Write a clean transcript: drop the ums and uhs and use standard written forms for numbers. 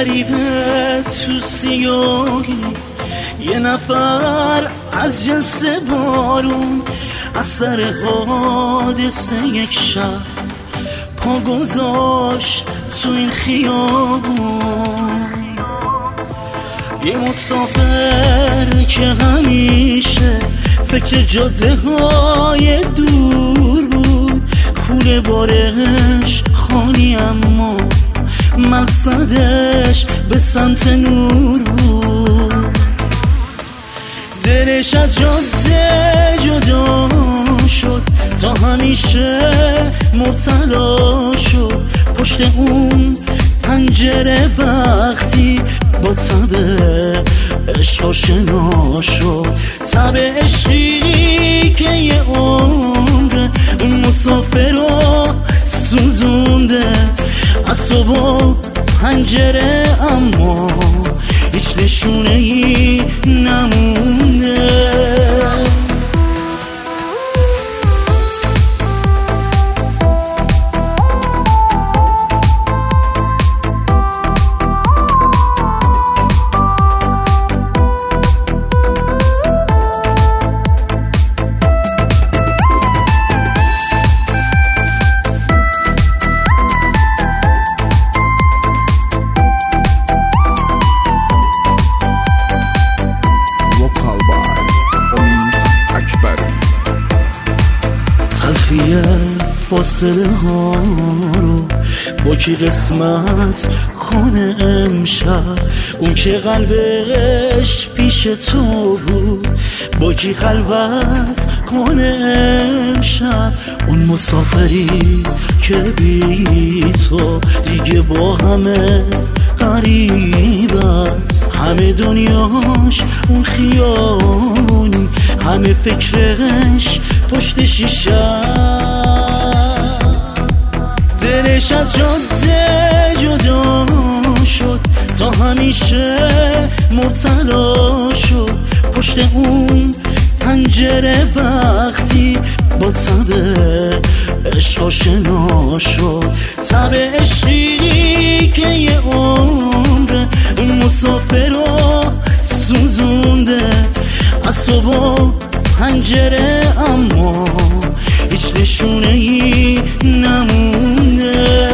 غریبه تو سیاهی، یه نفر از جنس بارون از سر حادثه یک شب پا گذاشت تو این خیابون. یه مسافر که همیشه فکر جاده های دور بود، کوله بارش خالی اما مقصدش به سمت نور بود. دلش از جاده جدا شد، تا همیشه مبتلا شد پشت اون پنجره وقتی با تب عشق آشنا شد. تب عشقی که یه عمر اون مسافر رو سوزونده از تو با پنجره، اما هیچ نشونه ای نمونده. فاصله ها رو با کی قسمت کنه امشب؟ اون که قلبش پیش تو بود با کی خلوت کنه امشب؟ اون مسافری که بی تو دیگه با همه غریب است، همه دنیاش اون خیابونی، همه فکرش پشت شیشه. دلش از جاده جدا شد، تا همیشه مبتلا شد پشت اون پنجره وقتی با تب عشق آشنا شد. تب عشقی که یه عمر اون مسافر رو سوزونده از تو با پنجره، اما هیچ نشونه ای نمونه.